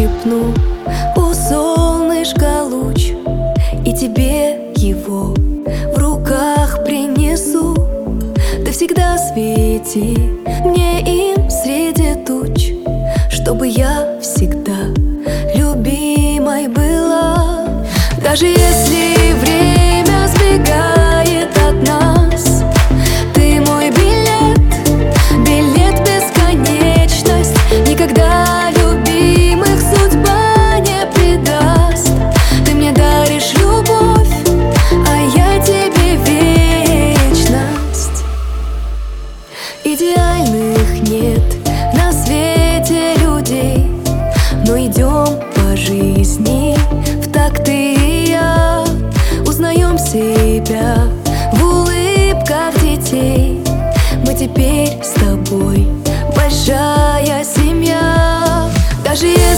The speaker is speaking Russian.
ущипну у солнышка луч, и тебе его в руках принесу. Ты всегда свети мне им среди туч, чтобы я всегда любимой была. Даже если время сбегает от нас, ты мой билет, билет в бесконечность. Никогда любимых судьба не предаст. Ты мне даришь любовь, а я тебе вечность. Идеальных нет на свете людей, но идем по жизни в такт ты и я. Узнаем себя в улыбках детей. Мы теперь с тобой большая семья. Даже если